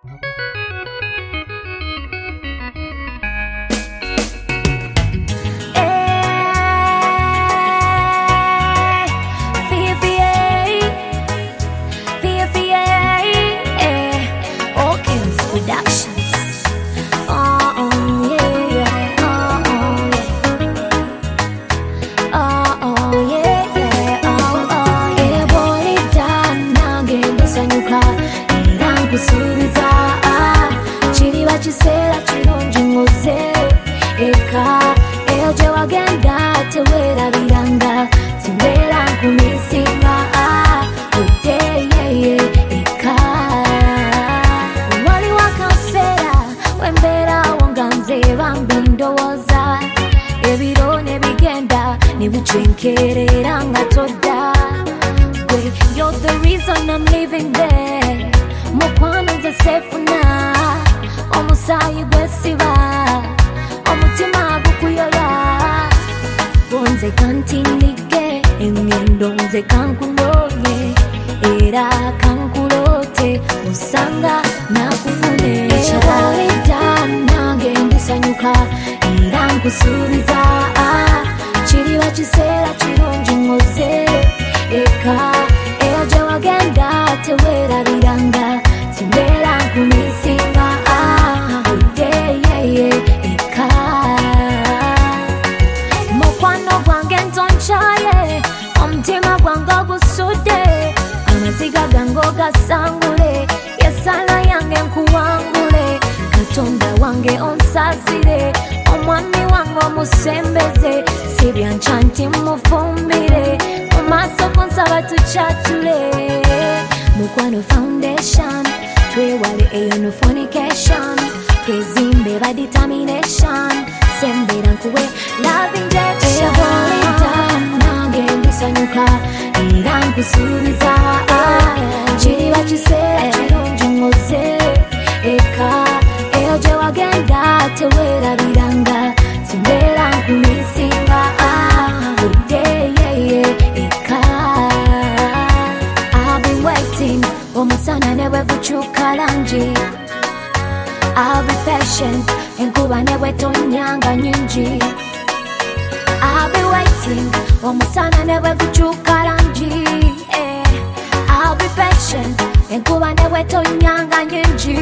Chisera chirungi ngoze eka eje wagenda tewera biranga timbera kumisinga uteye eka wali wakansera wembera wanganze bambindowoza ebirone bigenda nibuchenkerera ngatoda you're the reason I'm living there mukwano nze sefuna omusayi gwesiba omutima gukuyoya bonze kantinike engendo nze kankunonye era kankulote osanga nakufune ekyabalida nange ndisanyuka era nkusuubiza kiriba kiseera kirungi ngoze eka eyo gye wagenda teweerabiranga timbeera nkumisinga mukwano gwange ntonchaye omutima gwange ogusudde amaziga gange ogasangule yesala yange nkuwangule katonda wange onsazire omwami wange omusembeze sibyanca nti mufumbire mu maaso kunsaba tukyatule mukwano foundation twewale eyo no fornication twezimbe ba determination sembera nkuwe love injection nange ndisanyuka era nkusuubiza kiriba kiseera kirungi ngoze eka eyo gye wagenda teweerabiranga timbeera nkumisinga udeyeye eka I've been waiting omusana ne bwe gukyuka langi I'll be patient enkuba ne bwe tonyanga nyingi I'll be waiting omusana ne bwe gukyuka langi I'll be patient enkuba ne bwe tonyanga nyingi